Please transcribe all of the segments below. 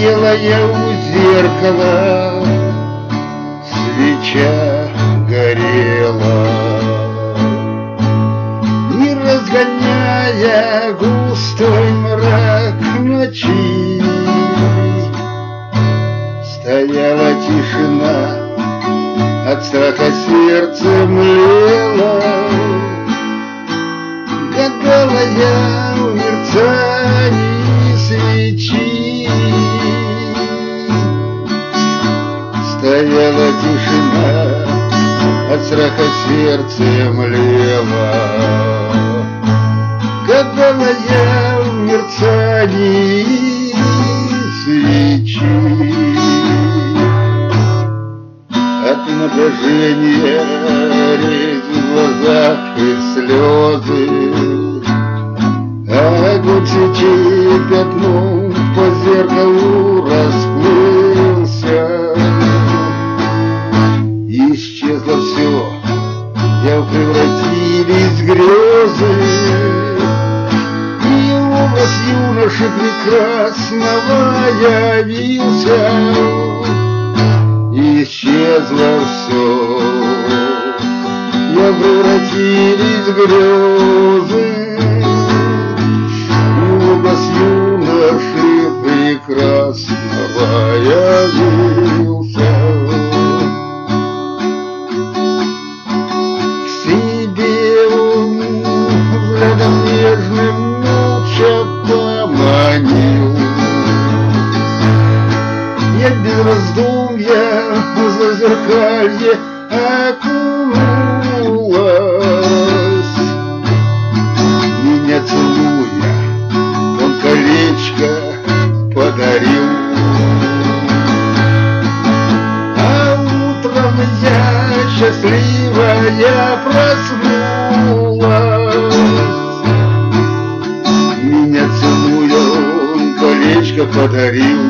Сидела я у зеркала, свеча горела, и, разгоняя густой мрак ночи, стояла тишина, от страха сердце млело. Гадала я в мерцании свечи, стояла тишина, от страха сердце млело. Гадала я в мерцании свечи. От напряжения резь в глазах и слезы, огонь свечи пятном по зеркалу расплылся. Исчезло все, я превратились в грезы, и образ юноши прекрасного явился. Исчезло все, я превратились в грезы, и образ юноши прекрасного явился. К себе он взглядом нежным молча поманил. Я без раздумья в зазеркалье окунулась. Меня целуя, он колечко подарил. А утром я счастливая проснулась. Меня целуя, он колечко подарил.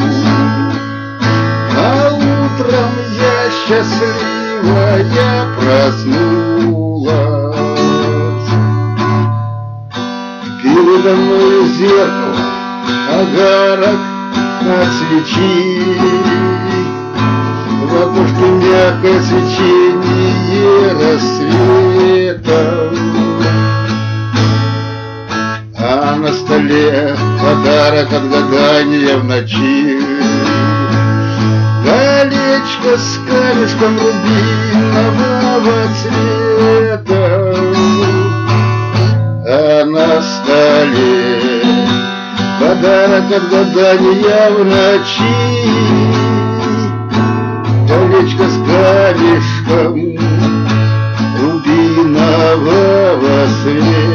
А утром я счастливая проснулась. Передо мной зеркало, огарок от свечи, в окошке мягкое свечение рассвета, а на столе подарок от гадания в ночи. Колечко с камешком рубинового цвета, а на столе подарок от гадания в ночи. Колечко с камешком рубинового цвета.